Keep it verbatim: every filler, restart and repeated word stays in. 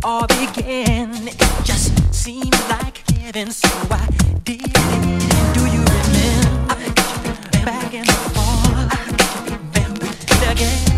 all began. It just seemed like heaven, so I did it. Do you remember back in the fall? Then we did again.